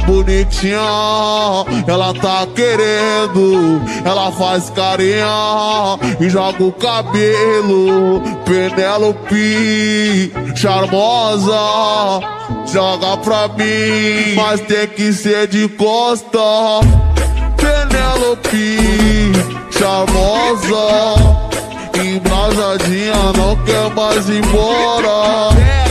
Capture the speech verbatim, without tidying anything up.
bonitinha, ela tá querendo. Ela faz carinha e joga o cabelo. Penélope, charmosa, joga pra mim, mas tem que ser de costa. Penélope, charmosa, embrasadinha, não quer mais ir embora.